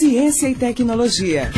Ciência e tecnologia.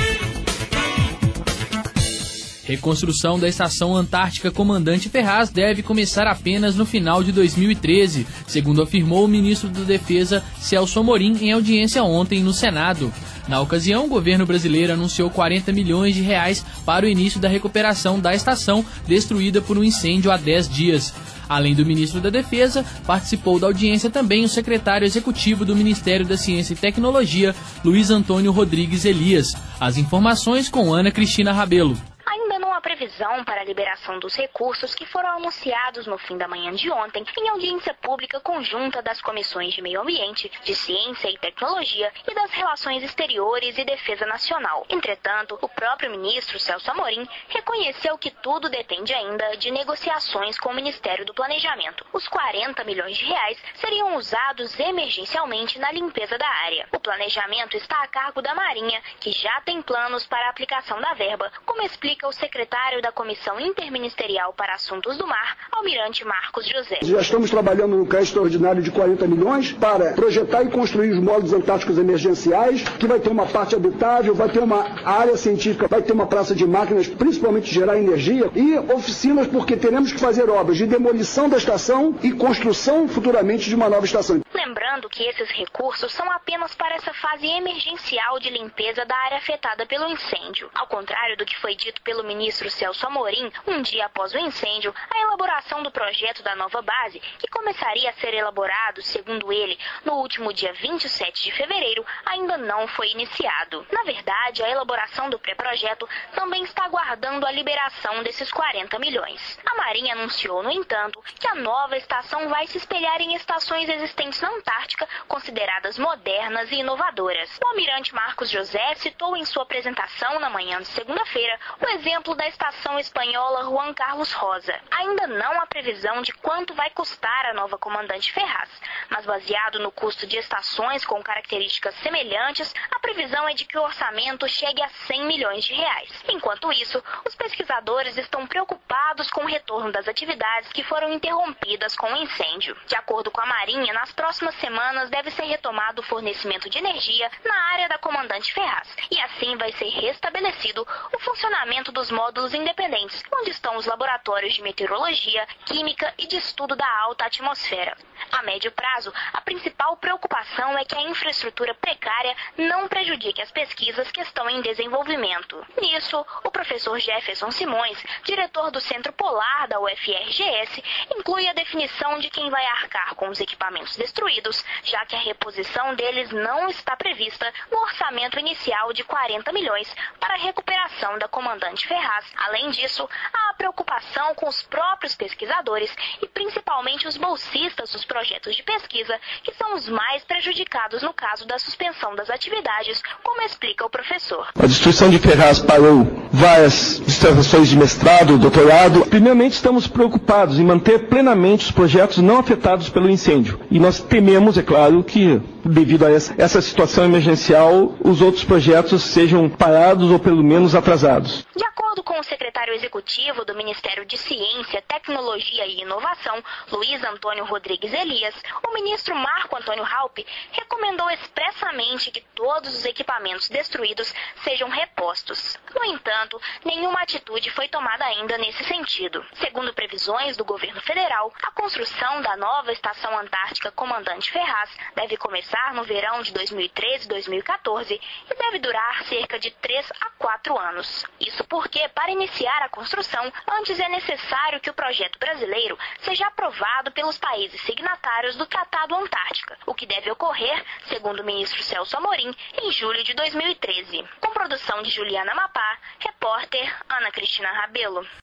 Reconstrução da Estação Antártica Comandante Ferraz deve começar apenas no final de 2013, segundo afirmou o ministro da Defesa, Celso Amorim, em audiência ontem no Senado. Na ocasião, o governo brasileiro anunciou 40 milhões de reais para o início da recuperação da estação, destruída por um incêndio há 10 dias. Além do ministro da Defesa, participou da audiência também o secretário executivo do Ministério da Ciência e Tecnologia, Luiz Antônio Rodrigues Elias. As informações com Ana Cristina Rabelo. Ainda não há previsão para a liberação dos recursos que foram anunciados no fim da manhã de ontem em audiência pública conjunta das comissões de Meio Ambiente, de Ciência e Tecnologia e das Relações Exteriores e Defesa Nacional. Entretanto, o próprio ministro Celso Amorim reconheceu que tudo depende ainda de negociações com o Ministério do Planejamento. Os 40 milhões de reais seriam usados emergencialmente na limpeza da área. O planejamento está a cargo da Marinha, que já tem planos para a aplicação da verba, como explica o secretário da Comissão Interministerial para Assuntos do Mar, Almirante Marcos José. Já estamos trabalhando no crédito extraordinário de 40 milhões para projetar e construir os módulos antárticos emergenciais, que vai ter uma parte habitável, vai ter uma área científica, vai ter uma praça de máquinas, principalmente gerar energia, e oficinas, porque teremos que fazer obras de demolição da estação e construção futuramente de uma nova estação. Lembrando que esses recursos são apenas para essa fase emergencial de limpeza da área afetada pelo incêndio. Ao contrário do que foi dito pelo ministro Celso Amorim, um dia após o incêndio, a elaboração do projeto da nova base, que começaria a ser elaborado, segundo ele, no último dia 27 de fevereiro, ainda não foi iniciado. Na verdade, a elaboração do pré-projeto também está aguardando a liberação desses 40 milhões. A Marinha anunciou, no entanto, que a nova estação vai se espelhar em estações existentes na Antártica, consideradas modernas e inovadoras. O almirante Marcos José citou em sua apresentação na manhã de segunda-feira o exemplo da estação espanhola Juan Carlos Rosa. Ainda não há previsão de quanto vai custar a nova Comandante Ferraz, mas baseado no custo de estações com características semelhantes, a previsão é de que o orçamento chegue a 100 milhões de reais. Enquanto isso, os pesquisadores estão preocupados com o retorno das atividades que foram interrompidas com o incêndio. De acordo com a Marinha, nas próximas semanas deve ser retomado o fornecimento de energia na área da Comandante Ferraz, e assim vai ser restabelecido o funcionamento dos módulos independentes, onde estão os laboratórios de meteorologia, química e de estudo da alta atmosfera. A médio prazo, a principal preocupação é que a infraestrutura precária não prejudique as pesquisas que estão em desenvolvimento. Nisso, o professor Jefferson Simões, diretor do Centro Polar da UFRGS, inclui a definição de quem vai arcar com os equipamentos destruídos, já que a reposição deles não está prevista no orçamento inicial de 40 milhões para a recuperação da Comandante Ferraz. Além disso, há a preocupação com os próprios pesquisadores e principalmente os bolsistas dos projetos de pesquisa, que são os mais prejudicados no caso da suspensão das atividades, como explica o professor. A destruição de Ferraz parou várias dissertações de mestrado, doutorado. Primeiramente, estamos preocupados em manter plenamente os projetos não afetados pelo incêndio. E nós tememos, é claro, que devido a essa situação emergencial, os outros projetos sejam parados ou pelo menos atrasados. De acordo com o secretário executivo do Ministério de Ciência, Tecnologia e Inovação, Luiz Antônio Rodrigues Elias, o ministro Marco Antônio Raupp recomendou expressamente que todos os equipamentos destruídos sejam repostos. No entanto, nenhuma atitude foi tomada ainda nesse sentido. Segundo previsões do governo federal, a construção da nova Estação Antártica Comandante Ferraz deve começar no verão de 2013-2014 e deve durar cerca de 3 a 4 anos. Isso porque, para iniciar a construção, antes é necessário que o projeto brasileiro seja aprovado pelos países signatários do Tratado Antártica, o que deve ocorrer, segundo o ministro Celso Amorim, em julho de 2013. Com produção de Juliana Mapá, repórter Ana Cristina Rabelo.